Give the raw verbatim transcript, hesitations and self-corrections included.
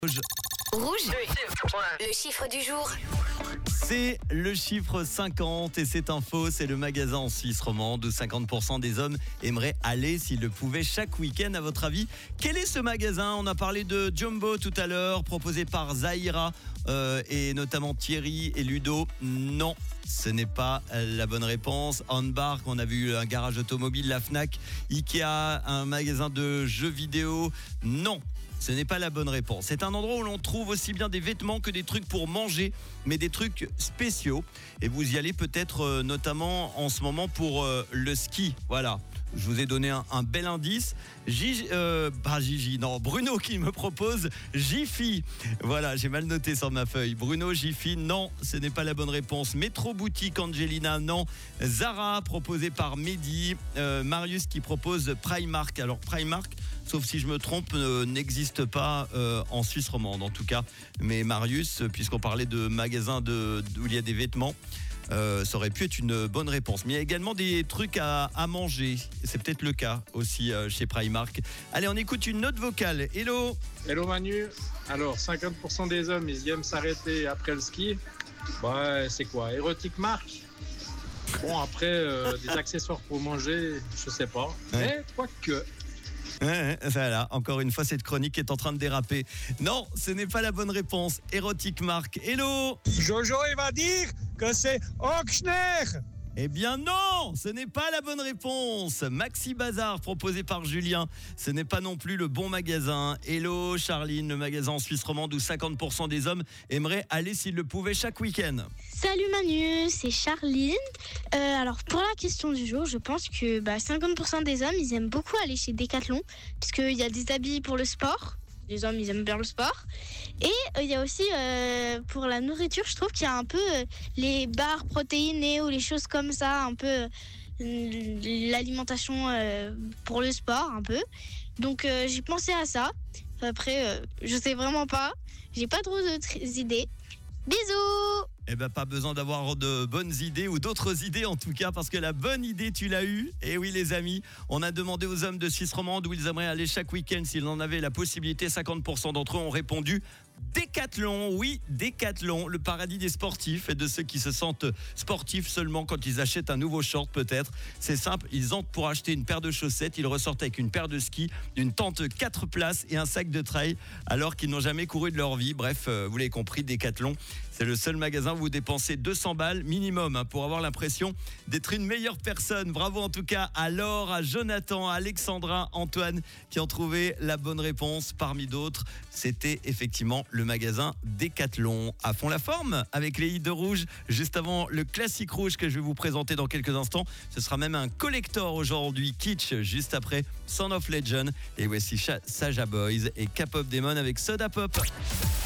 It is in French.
Rouge. Rouge, le chiffre du jour. C'est le chiffre cinquante et c'est info, c'est le magasin en Suisse romande où cinquante pour cent des hommes aimeraient aller s'ils le pouvaient chaque week-end. À votre avis, quel est ce magasin? On a parlé de Jumbo tout à l'heure, proposé par Zahira euh, et notamment Thierry et Ludo. Non, ce n'est pas la bonne réponse. Handbark, on a vu un garage automobile, la Fnac, Ikea, un magasin de jeux vidéo. Non. Ce n'est pas la bonne réponse. C'est un endroit où l'on trouve aussi bien des vêtements que des trucs pour manger, mais des trucs spéciaux. Et vous y allez peut-être euh, notamment en ce moment pour euh, le ski. Voilà. Je vous ai donné un, un bel indice. Gigi, euh, pas Gigi, non, Bruno qui me propose Jiffy. Voilà, j'ai mal noté sur ma feuille. Bruno, Jiffy, non, ce n'est pas la bonne réponse. Métro Boutique, Angelina, non. Zara, proposé par Mehdi. Euh, Marius qui propose Primark. Alors Primark, sauf si je me trompe, euh, n'existe pas euh, en Suisse romande en tout cas. Mais Marius, puisqu'on parlait de magasins de, où il y a des vêtements, Euh, ça aurait pu être une bonne réponse. Mais il y a également des trucs à, à manger. C'est peut-être le cas aussi euh, chez Primark. Allez, on écoute une note vocale. Hello. Hello Manu. Alors, cinquante pour cent des hommes, ils aiment s'arrêter après le ski. Ouais, c'est quoi? Érotique marque? Bon, après, euh, des accessoires pour manger, je sais pas. Ouais. Mais quoique. Ouais, voilà, encore une fois, cette chronique est en train de déraper. Non, ce n'est pas la bonne réponse. Érotique marque. Hello. Jojo, il va dire que c'est Ochsner. Eh bien non, ce n'est pas la bonne réponse. Maxi Bazar proposé par Julien, ce n'est pas non plus le bon magasin. Hello Charline, le magasin en Suisse romande où cinquante pour cent des hommes aimeraient aller s'ils le pouvaient chaque week-end. Salut Manu, c'est Charline. Euh, alors pour la question du jour, je pense que bah, cinquante pour cent des hommes, ils aiment beaucoup aller chez Decathlon puisqu'il y a des habits pour le sport. Les hommes, ils aiment bien le sport. Et il euh, y a aussi, euh, pour la nourriture, je trouve qu'il y a un peu euh, les barres protéinées ou les choses comme ça, un peu euh, l'alimentation euh, pour le sport, un peu. Donc, euh, j'ai pensé à ça. Après, euh, je sais vraiment pas. J'ai pas trop d'autres idées. Bisous! Eh ben pas besoin d'avoir de bonnes idées ou d'autres idées en tout cas parce que la bonne idée tu l'as eue. Et oui les amis, on a demandé aux hommes de Suisse romande où ils aimeraient aller chaque week-end s'ils en avaient la possibilité. cinquante pour cent d'entre eux ont répondu Decathlon. Oui, Decathlon, le paradis des sportifs et de ceux qui se sentent sportifs seulement quand ils achètent un nouveau short peut-être. C'est simple, ils entrent pour acheter une paire de chaussettes, ils ressortent avec une paire de skis, une tente quatre places et un sac de trail alors qu'ils n'ont jamais couru de leur vie. Bref, euh, vous l'avez compris, Decathlon, c'est le seul magasin où vous dépensez deux cents balles minimum hein, pour avoir l'impression d'être une meilleure personne. Bravo en tout cas à Laure, à Jonathan, à Alexandra, Antoine qui ont trouvé la bonne réponse parmi d'autres. C'était effectivement le magasin Decathlon. À fond la forme avec les hits de Rouge. Juste avant le classique rouge que je vais vous présenter dans quelques instants. Ce sera même un collector aujourd'hui, kitsch, juste après Son of Legend. Et voici Saja Boys et K-Pop Demon avec Soda Pop.